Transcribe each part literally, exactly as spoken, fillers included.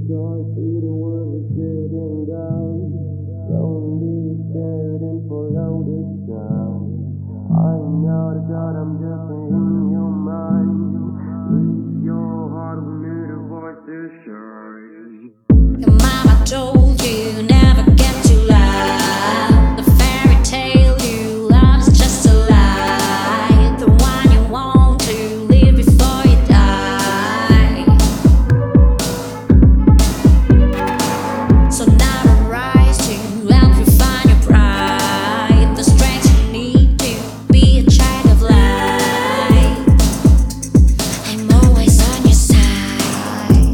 So I see the world is getting down. Don't be scared and follow the sound. I'm not a god, I'm just in your mind. Leave your heart with me, the voice is shine. Your mama told you never get too loud. The fairy tale you love is just a lie. The one you want to live before you die. So now arise to help you find your pride, the strength you need to be a child of light. I'm always on your side,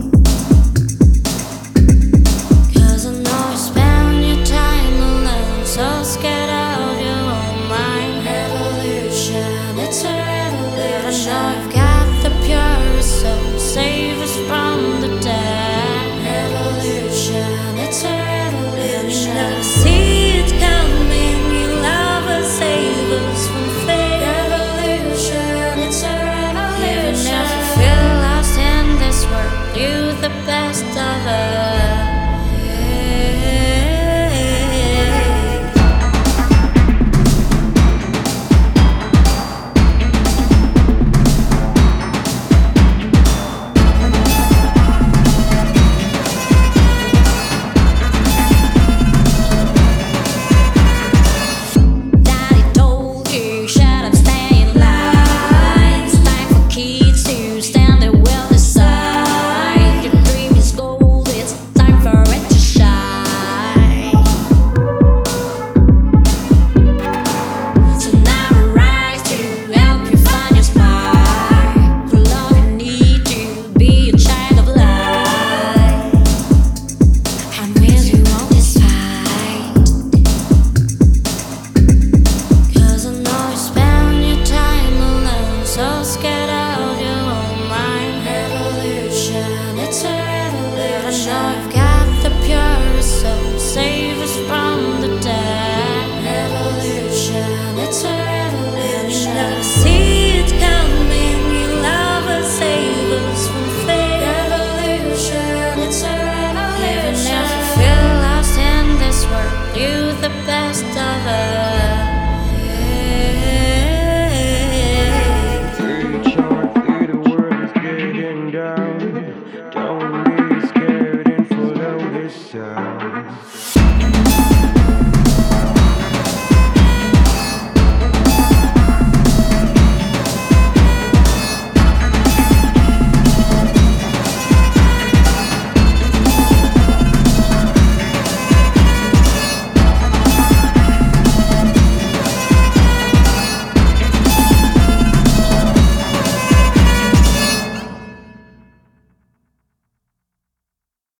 'cause I know you spend your time alone, so scared of your own mind. Revolution, it's a revolution. I know you've got the purest soul, save us from the dead. Revolution, it's a revolution. You never see it coming, you love us, save us from fate. Revolution, it's a revolution. Even if you feel lost in this world, you're the best of us. Daddy told you, shut up, stay in line. It's time for kids to stand there well decide. Your dream is gold, it's time for it to shine. So now arise to help you find your spark. For love you need to be a child of light. I'm with you on this fight, 'cause I know you spend your time alone, so scared of your own mind. Revolution, it's a revolution. I know you've got the purest soul, save us from the dead. Revolution, it's a revolution. You never see it coming, you love us, save us from fate. Revolution, it's a revolution. Even if you feel lost in this world, you're the best of us.